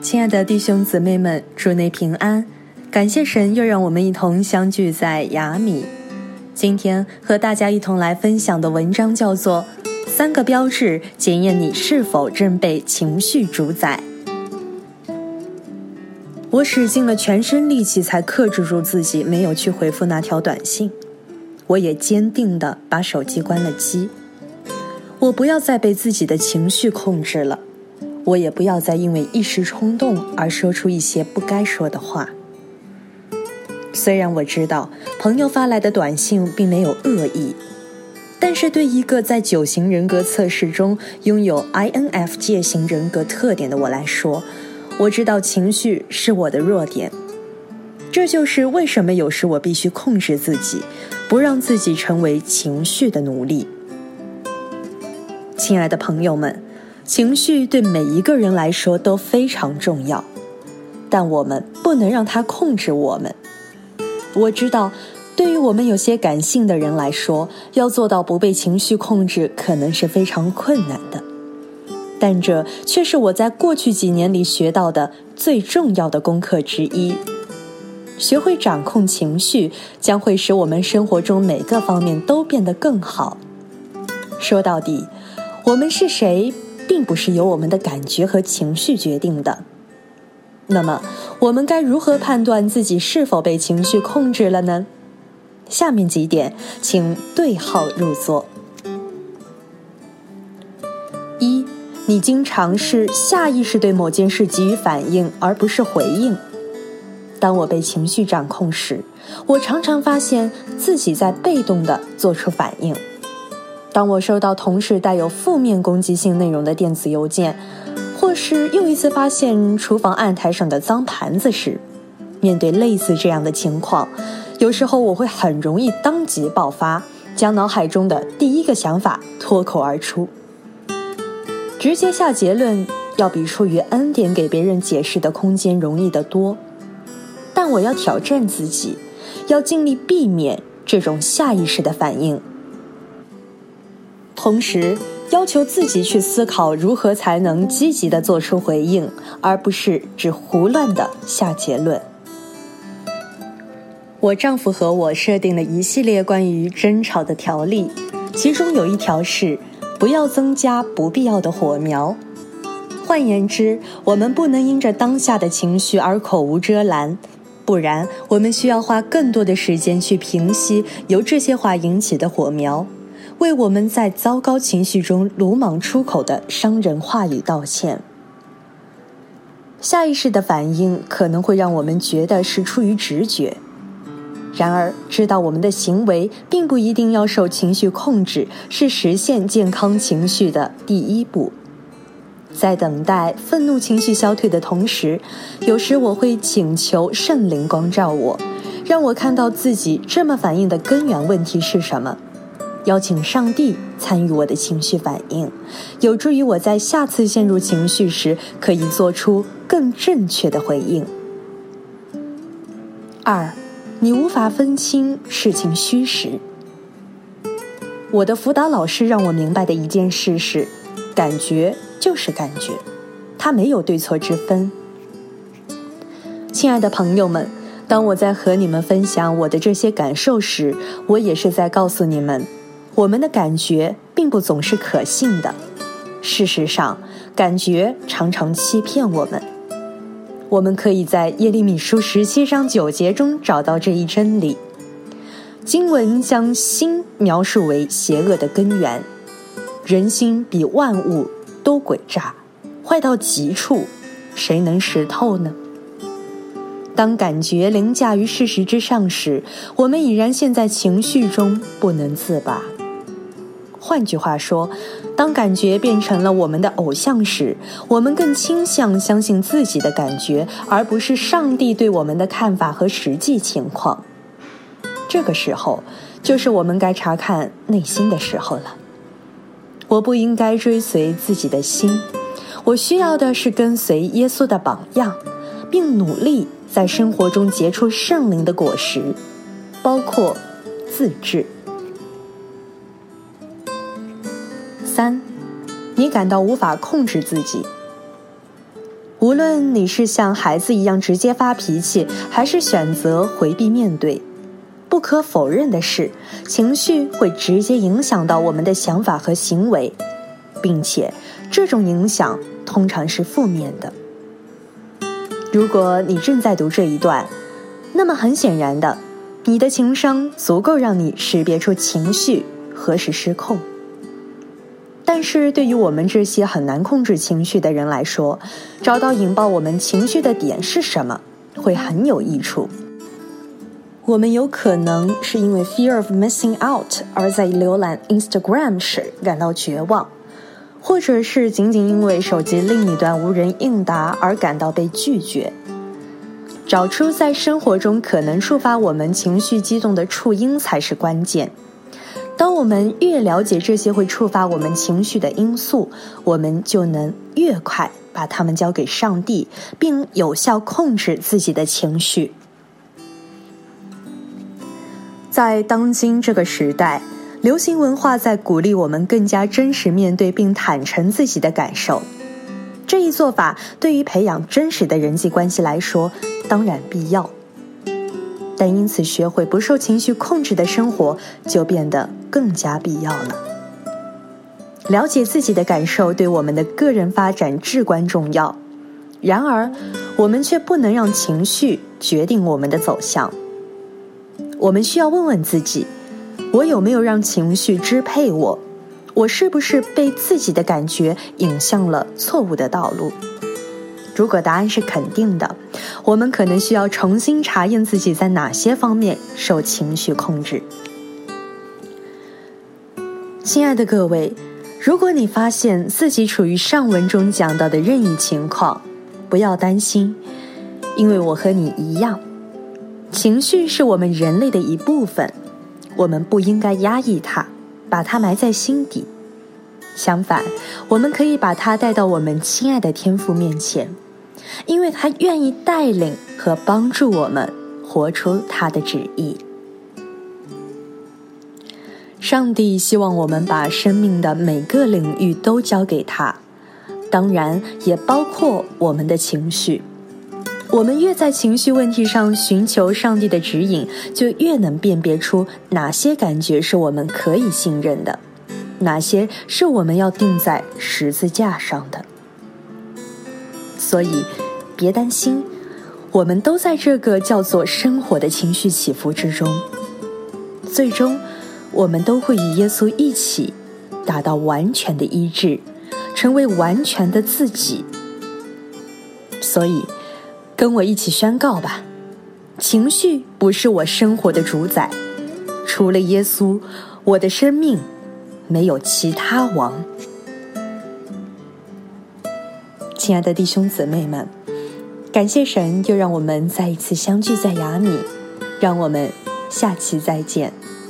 亲爱的弟兄姊妹们，主内平安，感谢神又让我们一同相聚在雅米。今天和大家一同来分享的文章叫做3个标志检验你是否正被情绪主宰。我使尽了全身力气才克制住自己没有去回复那条短信，我也坚定地把手机关了机。我不要再被自己的情绪控制了，我也不要再因为一时冲动而说出一些不该说的话。虽然我知道朋友发来的短信并没有恶意，但是对一个在9型人格测试中拥有 INFJ 型人格特点的我来说，我知道情绪是我的弱点。这就是为什么有时我必须控制自己，不让自己成为情绪的奴隶。亲爱的朋友们，情绪对每一个人来说都非常重要，但我们不能让它控制我们。我知道，对于我们有些感性的人来说，要做到不被情绪控制可能是非常困难的，但这却是我在过去几年里学到的最重要的功课之一。学会掌控情绪，将会使我们生活中每个方面都变得更好。说到底，我们是谁并不是由我们的感觉和情绪决定的。那么我们该如何判断自己是否被情绪控制了呢？下面几点请对号入座。1，你经常是下意识对某件事给予反应而不是回应。当我被情绪掌控时，我常常发现自己在被动地做出反应。当我收到同事带有负面攻击性内容的电子邮件，或是又一次发现厨房案台上的脏盘子时，面对类似这样的情况，有时候我会很容易当即爆发，将脑海中的第一个想法脱口而出。直接下结论要比出于 N 点给别人解释的空间容易得多，但我要挑战自己，要尽力避免这种下意识的反应。同时要求自己去思考如何才能积极地做出回应，而不是只胡乱地下结论。我丈夫和我设定了一系列关于争吵的条例，其中有一条是不要增加不必要的火苗。换言之，我们不能因着当下的情绪而口无遮拦，不然我们需要花更多的时间去平息由这些话引起的火苗，为我们在糟糕情绪中鲁莽出口的伤人话语道歉。下意识的反应可能会让我们觉得是出于直觉，然而知道我们的行为并不一定要受情绪控制，是实现健康情绪的第一步。在等待愤怒情绪消退的同时，有时我会请求圣灵光照我，让我看到自己这么反应的根源问题是什么，邀请上帝参与我的情绪反应，有助于我在下次陷入情绪时可以做出更正确的回应。2，你无法分清事情虚实。我的辅导老师让我明白的一件事是，感觉就是感觉，它没有对错之分。亲爱的朋友们，当我在和你们分享我的这些感受时，我也是在告诉你们，我们的感觉并不总是可信的。事实上，感觉常常欺骗我们。我们可以在耶利米书17章9节中找到这一真理。经文将心描述为邪恶的根源，人心比万物都诡诈，坏到极处，谁能识透呢？当感觉凌驾于事实之上时，我们已然陷在情绪中不能自拔。换句话说，当感觉变成了我们的偶像时，我们更倾向相信自己的感觉，而不是上帝对我们的看法和实际情况。这个时候，就是我们该查看内心的时候了。我不应该追随自己的心，我需要的是跟随耶稣的榜样，并努力在生活中结出圣灵的果实，包括自制。3，你感到无法控制自己。 无论你是像孩子一样直接发脾气，还是选择回避面对，不可否认的是，情绪会直接影响到我们的想法和行为，并且这种影响通常是负面的。如果你正在读这一段，那么很显然的，你的情商足够让你识别出情绪何时失控。但是对于我们这些很难控制情绪的人来说，找到引爆我们情绪的点是什么，会很有益处。我们有可能是因为 fear of missing out 而在浏览 Instagram 时感到绝望，或者是仅仅因为手机另一端无人应答而感到被拒绝。找出在生活中可能触发我们情绪激动的触因才是关键。当我们越了解这些会触发我们情绪的因素，我们就能越快把它们交给上帝，并有效控制自己的情绪。在当今这个时代，流行文化在鼓励我们更加真实面对并坦诚自己的感受。这一做法对于培养真实的人际关系来说，当然必要。但因此学会不受情绪控制的生活就变得更加必要了。了解自己的感受对我们的个人发展至关重要，然而我们却不能让情绪决定我们的走向。我们需要问问自己，我有没有让情绪支配我？我是不是被自己的感觉引向了错误的道路？如果答案是肯定的，我们可能需要重新查验自己在哪些方面受情绪控制。亲爱的各位，如果你发现自己处于上文中讲到的任意情况，不要担心，因为我和你一样，情绪是我们人类的一部分，我们不应该压抑它，把它埋在心底。相反，我们可以把它带到我们亲爱的天父面前，因为他愿意带领和帮助我们活出他的旨意。上帝希望我们把生命的每个领域都交给他，当然也包括我们的情绪。我们越在情绪问题上寻求上帝的指引，就越能辨别出哪些感觉是我们可以信任的，哪些是我们要钉在十字架上的。所以别担心，我们都在这个叫做生活的情绪起伏之中，最终我们都会与耶稣一起达到完全的医治，成为完全的自己。所以跟我一起宣告吧，情绪不是我生活的主宰，除了耶稣，我的生命没有其他王。亲爱的弟兄姊妹们，感谢神又让我们再一次相聚在雅米，让我们下期再见。